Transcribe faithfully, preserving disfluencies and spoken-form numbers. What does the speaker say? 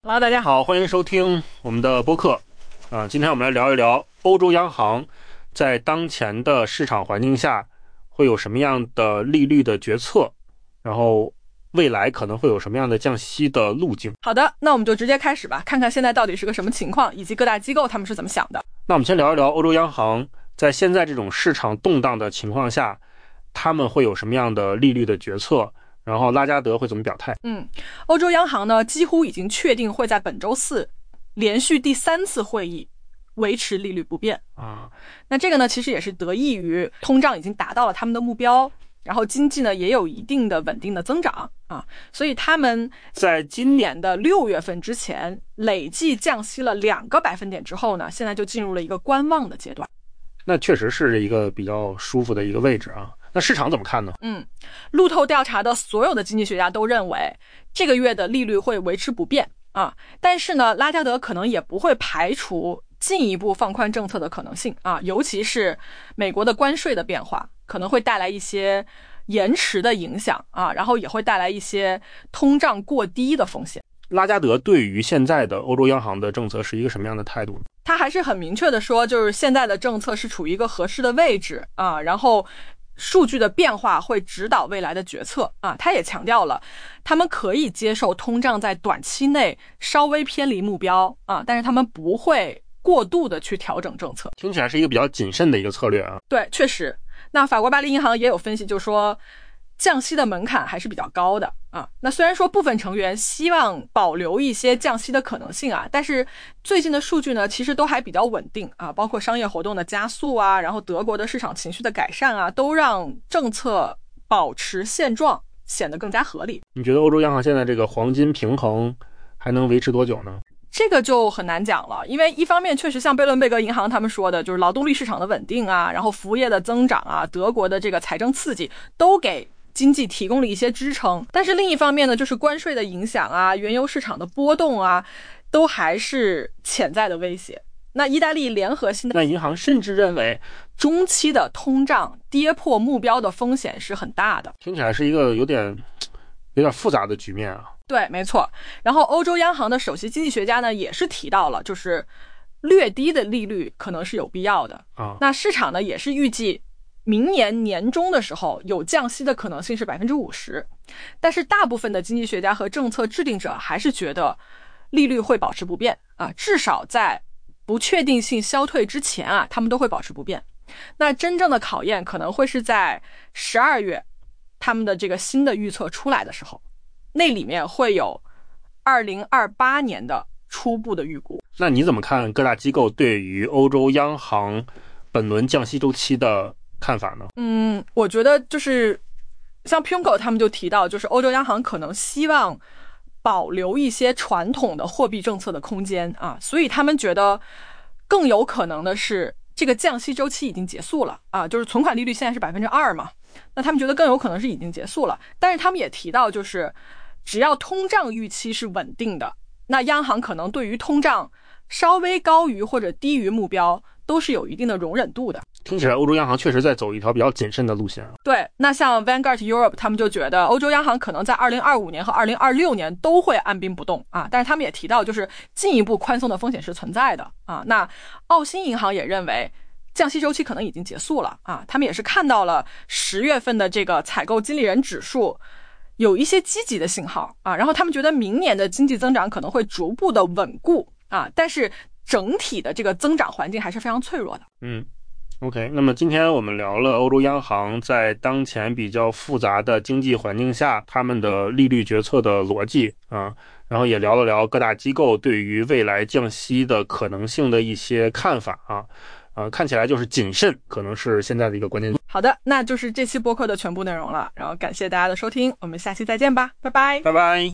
Hello， 大家好，欢迎收听我们的播客啊。今天我们来聊一聊欧洲央行在当前的市场环境下会有什么样的利率的决策，然后未来可能会有什么样的降息的路径。 好的，那我们就直接开始吧，看看现在到底是个什么情况，以及各大机构他们是怎么想的。 那我们先聊一聊欧洲央行在现在这种市场动荡的情况下，他们会有什么样的利率的决策，然后拉加德会怎么表态。 嗯，欧洲央行呢几乎已经确定会在本周四连续第三次会议维持利率不变啊。 那这个呢其实也是得益于通胀已经达到了他们的目标，然后经济呢也有一定的稳定的增长啊，所以他们在今年的六月份之前累计降息了两个百分点之后呢，现在就进入了一个观望的阶段。 那确实是一个比较舒服的一个位置啊。那市场怎么看呢？ 嗯，路透调查的所有的经济学家都认为这个月的利率会维持不变啊，但是呢，拉加德可能也不会排除进一步放宽政策的可能性啊，尤其是美国的关税的变化可能会带来一些延迟的影响啊，然后也会带来一些通胀过低的风险。 拉加德对于现在的欧洲央行的政策是一个什么样的态度呢？ 他还是很明确的说，就是现在的政策是处于一个合适的位置啊，然后数据的变化会指导未来的决策啊。他也强调了，他们可以接受通胀在短期内稍微偏离目标啊，但是他们不会过度的去调整政策。 听起来是一个比较谨慎的一个策略啊。 对，确实。那法国巴黎银行也有分析，就说降息的门槛还是比较高的啊。那虽然说部分成员希望保留一些降息的可能性啊，但是最近的数据呢，其实都还比较稳定啊，包括商业活动的加速啊，然后德国的市场情绪的改善啊，都让政策保持现状显得更加合理。 你觉得欧洲央行现在这个黄金平衡还能维持多久呢？ 这个就很难讲了，因为一方面确实像贝伦贝格银行他们说的，就是劳动力市场的稳定啊，然后服务业的增长啊，德国的这个财政刺激都给经济提供了一些支撑，但是另一方面呢，就是关税的影响啊，原油市场的波动啊，都还是潜在的威胁。那意大利联合信贷银行甚至认为中期的通胀跌破目标的风险是很大的。 听起来是一个有点有点复杂的局面啊。 对，没错。然后欧洲央行的首席经济学家呢也是提到了，就是略低的利率可能是有必要的啊。那市场呢也是预计明年年中的时候有降息的可能性是 百分之五十， 但是大部分的经济学家和政策制定者还是觉得利率会保持不变啊，至少在不确定性消退之前啊，他们都会保持不变。那真正的考验可能会是在十二月他们的这个新的预测出来的时候，那里面会有二零二八年的初步的预估。 那你怎么看各大机构对于欧洲央行本轮降息周期的看法呢？ 嗯，我觉得就是像 Punko 他们就提到，就是欧洲央行可能希望保留一些传统的货币政策的空间啊，所以他们觉得更有可能的是这个降息周期已经结束了啊，就是存款利率现在是 百分之二 嘛，那他们觉得更有可能是已经结束了。但是他们也提到，就是只要通胀预期是稳定的，那央行可能对于通胀稍微高于或者低于目标都是有一定的容忍度的。 听起来欧洲央行确实在走一条比较谨慎的路线。 对，那像 Vanguard Europe 他们就觉得欧洲央行可能在二零二五年和二零二六年都会按兵不动啊，但是他们也提到就是进一步宽松的风险是存在的啊。那澳新银行也认为降息周期可能已经结束了啊，他们也是看到了十月份的这个采购经理人指数有一些积极的信号啊，然后他们觉得明年的经济增长可能会逐步的稳固啊，但是整体的这个增长环境还是非常脆弱的。 嗯 OK， 那么今天我们聊了欧洲央行在当前比较复杂的经济环境下他们的利率决策的逻辑啊，然后也聊了聊各大机构对于未来降息的可能性的一些看法啊，呃，看起来就是谨慎可能是现在的一个关键。 好的，那就是这期播客的全部内容了，然后感谢大家的收听，我们下期再见吧，拜拜， 拜拜。